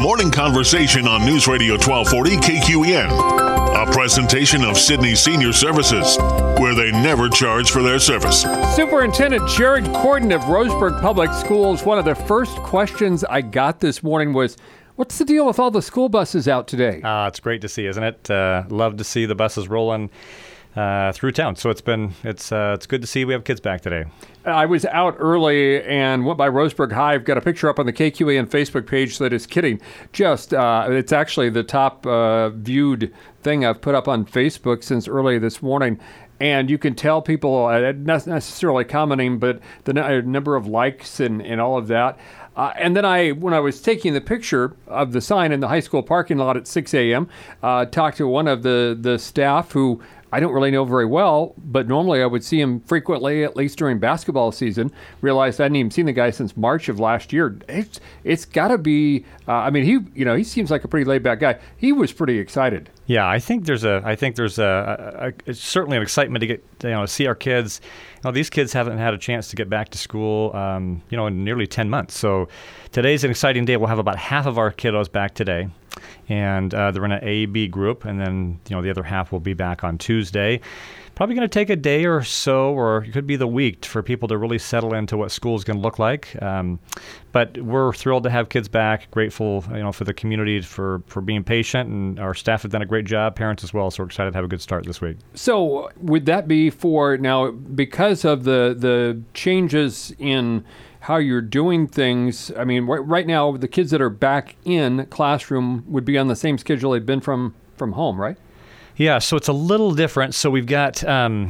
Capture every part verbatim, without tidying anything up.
morning conversation on News Radio twelve forty K Q E N. A presentation of Sydney Senior Services, where they never charge for their service. Superintendent Jared Corden of Roseburg Public Schools, one of the first questions I got this morning was, what's the deal with all the school buses out today? Uh, it's great to see, isn't it? Uh, love to see the buses rolling uh, through town. So it's been it's uh, it's good to see we have kids back today. I was out early and went by Roseburg High. I've got a picture up on the K Q E N Facebook page that is kidding. Just, uh, it's actually the top uh, viewed thing I've put up on Facebook since early this morning. And you can tell people, uh, not necessarily commenting, but the n- number of likes and, and all of that. Uh, and then I, when I was taking the picture of the sign in the high school parking lot at six a.m., uh, talked to one of the, the staff who I don't really know very well, but normally I would see him frequently, at least during basketball season. Realized I hadn't even seen the guy since March of last year. It's it's got to be. Uh, I mean, he you know he seems like a pretty laid back guy. He was pretty excited. Yeah, I think there's a I think there's a, a, a it's certainly an excitement to get you know see our kids. You know, these kids haven't had a chance to get back to school, um, you know, in nearly ten months. So today's an exciting day. We'll have about half of our kiddos back today. And uh, they're in an A B group, and then you know the other half will be back on Tuesday. Probably going to take a day or so, or it could be the week, for people to really settle into what school is going to look like. Um, but we're thrilled to have kids back. Grateful, you know, for the community for, for being patient, and our staff have done a great job. Parents as well. So we're excited to have a good start this week. So would that be for now because of the the changes in how you're doing things? I mean, right, right now, the kids that are back in classroom would be on the same schedule they've been from, from home, right? Yeah, so it's a little different. So we've got, um,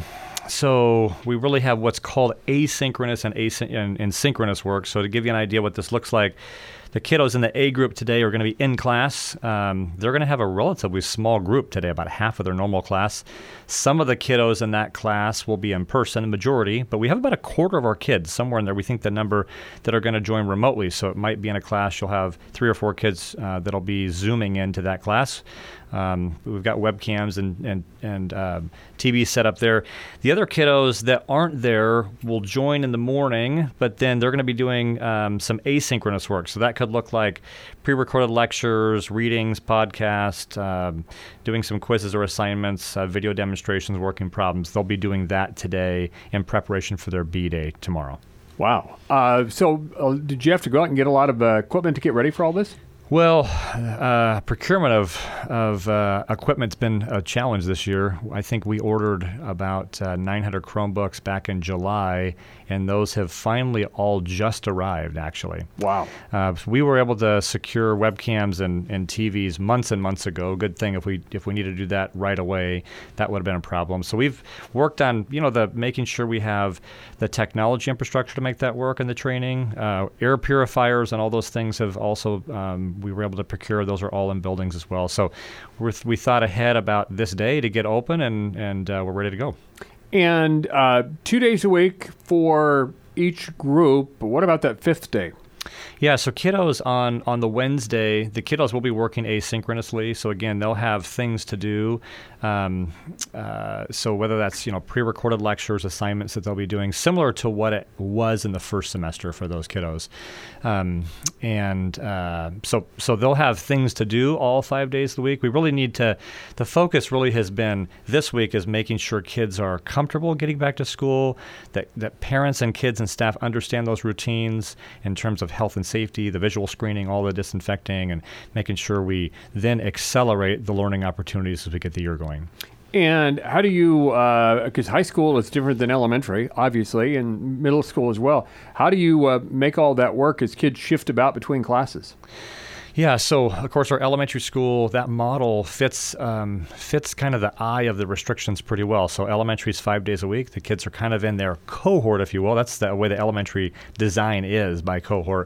so we really have what's called asynchronous and, asyn- and, and synchronous work. So to give you an idea what this looks like, the kiddos in the A group today are going to be in class. Um, they're going to have a relatively small group today, about half of their normal class. Some of the kiddos in that class will be in person, the majority, but we have about a quarter of our kids somewhere in there. We think the number that are going to join remotely. So it might be in a class, you'll have three or four kids uh, that'll be Zooming into that class. Um, we've got webcams and and, and uh, T V set up there. The other kiddos that aren't there will join in the morning, but then they're going to be doing um, some asynchronous work. So that could look like pre-recorded lectures, readings, podcasts, um, doing some quizzes or assignments, uh, video demonstrations, working problems. They'll be doing that today in preparation for their B Day tomorrow. Wow. Uh, so uh, did you have to go out and get a lot of uh, equipment to get ready for all this? Well, uh, procurement of of uh, equipment's been a challenge this year. I think we ordered about uh, nine hundred Chromebooks back in July, and those have finally all just arrived, actually. Wow. Uh, we were able to secure webcams and, and T Vs months and months ago. Good thing if we if we needed to do that right away, that would have been a problem. So we've worked on, you know, the making sure we have the technology infrastructure to make that work and the training. Uh, air purifiers and all those things have also um, we were able to procure. Those are all in buildings as well. So we're th- we thought ahead about this day to get open, and, and uh, we're ready to go. And uh, two days a week for each group. But what about that fifth day? Yeah, so kiddos on, on the Wednesday, the kiddos will be working asynchronously. So again, they'll have things to do. Um, uh, so whether that's, you know, pre-recorded lectures, assignments that they'll be doing, similar to what it was in the first semester for those kiddos. Um, and uh, so so they'll have things to do all five days of the week. We really need to, the focus really has been this week is making sure kids are comfortable getting back to school, that, that parents and kids and staff understand those routines in terms of health and safety, the visual screening, all the disinfecting, and making sure we then accelerate the learning opportunities as we get the year going. And how do you, because uh, high school is different than elementary, obviously, and middle school as well. How do you uh, make all that work as kids shift about between classes? Yeah, so of course our elementary school, that model fits um, fits kind of the eye of the restrictions pretty well. So elementary is five days a week. The kids are kind of in their cohort, if you will. That's the way the elementary design is, by cohort.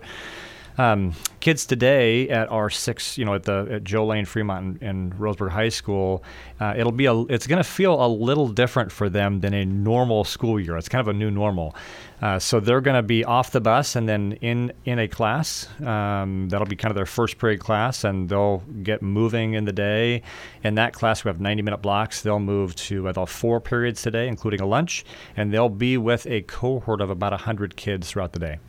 Um, kids today at our six, you know, at the at Joe Lane, Fremont, and, and Roseburg High School, uh, it'll be a, it's going to feel a little different for them than a normal school year. It's kind of a new normal. Uh, so they're going to be off the bus and then in in a class. Um, that'll be kind of their first period class, and they'll get moving in the day. In that class, we have ninety minute blocks. They'll move to about four periods today, including a lunch, and they'll be with a cohort of about one hundred kids throughout the day.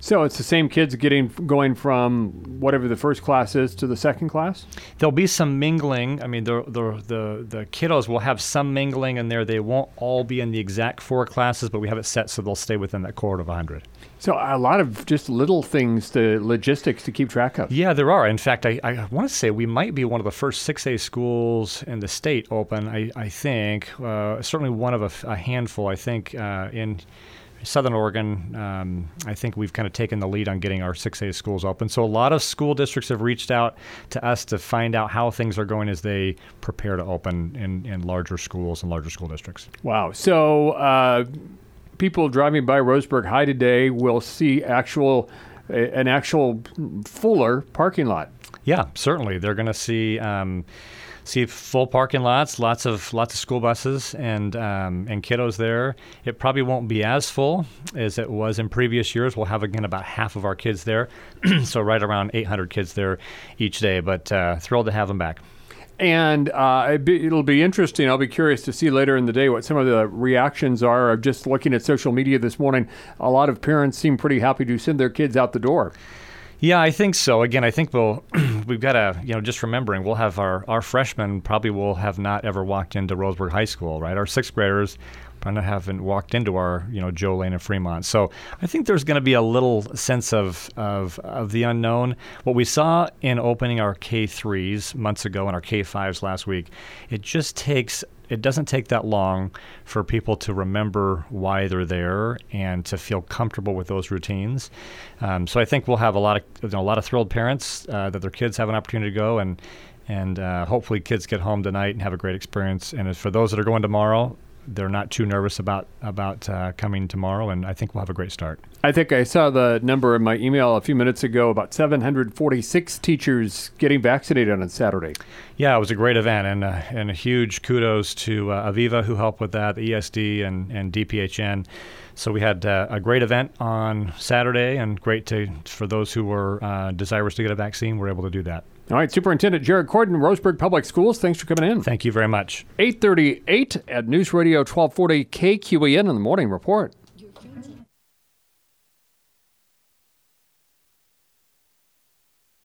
So it's the same kids getting going from whatever the first class is to the second class? There'll be some mingling. I mean, the, the the the kiddos will have some mingling in there. They won't all be in the exact four classes, but we have it set so they'll stay within that cohort of one hundred. So a lot of just little things, to logistics to keep track of. Yeah, there are. In fact, I, I want to say we might be one of the first six A schools in the state open, I, I think. Uh, certainly one of a, a handful, I think, uh, in Southern Oregon. Um, I think we've kind of taken the lead on getting our six A schools open. So a lot of school districts have reached out to us to find out how things are going as they prepare to open in, in larger schools and larger school districts. Wow. So uh, people driving by Roseburg High today will see actual an actual fuller parking lot. Yeah, certainly. They're going to see um, see full parking lots, lots of lots of school buses and um, and kiddos there. It probably won't be as full as it was in previous years. We'll have again about half of our kids there, so right around eight hundred kids there each day. But uh, thrilled to have them back. And uh, it'd be, it'll be interesting. I'll be curious to see later in the day what some of the reactions are. I'm just looking at social media this morning. A lot of parents seem pretty happy to send their kids out the door. Yeah, I think so. Again, I think we'll we've got to, you know, just remembering we'll have our, our freshmen probably will have not ever walked into Roseburg High School, right? Our sixth graders probably haven't walked into our, you know, Joe Lane and Fremont. So I think there's going to be a little sense of, of of the unknown. What we saw in opening our K threes months ago and our K fives last week, it just takes It doesn't take that long for people to remember why they're there and to feel comfortable with those routines. Um, so I think we'll have a lot of you know, a lot of thrilled parents uh, that their kids have an opportunity to go, and and uh, hopefully kids get home tonight and have a great experience. And as for those that are going tomorrow, they're not too nervous about about uh, coming tomorrow, and I think we'll have a great start. I think I saw the number in my email a few minutes ago, about seven hundred forty-six teachers getting vaccinated on Saturday. Yeah, it was a great event, and uh, and a huge kudos to uh, Aviva who helped with that, the E S D and, and D P H N. So we had uh, a great event on Saturday, and great to for those who were uh, desirous to get a vaccine, were able to do that. All right, Superintendent Jared Corden, Roseburg Public Schools, thanks for coming in. Thank you very much. eight thirty-eight at News Radio twelve forty K Q E N in the Morning Report.